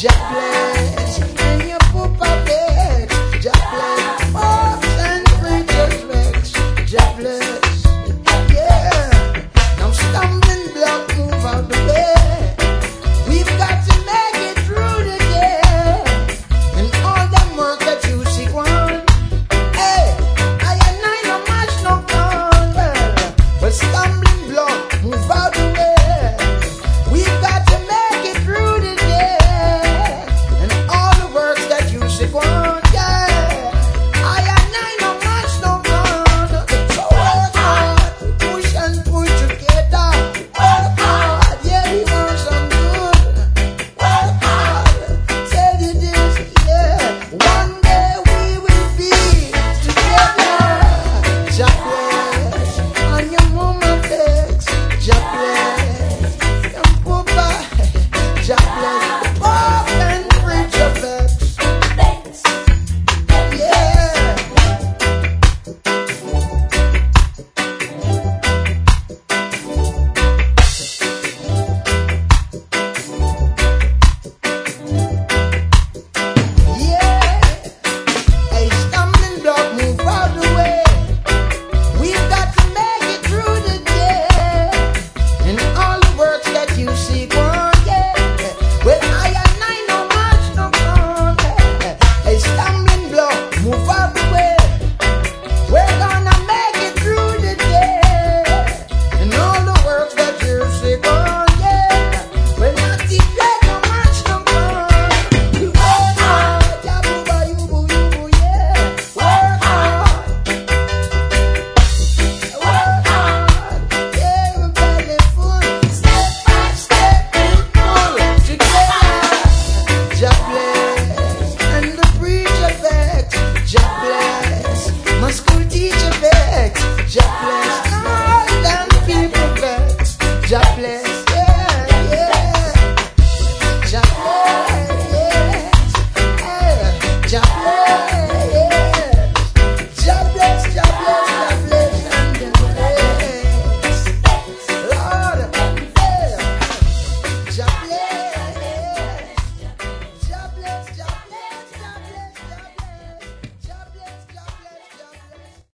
Jah bless, and your papa bless. Jah bless, folks and preachers vex. Jah bless, yeah. Now stumbling block, move out the way. We've got to make it through the day. And all the work that you see one. Hey, I no match no gun. Well, stumbling block, move out the way. We've got to make it through the day. And all the works that you see one. Yeah, I no match no gun. So work hard, push and push together. Work hard, yeah, we want some good. Work hard, tell you this, yeah. One day we will be together. Jah bless, and your mama vex. Jah bless, your papa. Jah bless, the pop and preacher vex. Yeah. Yeah, a stumbling block, move out the way. We've got to make it through the day. And all the works that you see on, yeah. Well, I no match no gun. A stumbling block, move out the way. We're gonna make it through the day. And all the works that you see on, yeah. We're not the great no match no gun. We work hard, yeah, boo, boo, yeah. Work hard. Work hard, yeah, we're belly full. Step by step and pull together. Jah bless, and the preacher vex. Jah bless, my school teacher vex. Jah bless, all them people vex. Jah bless.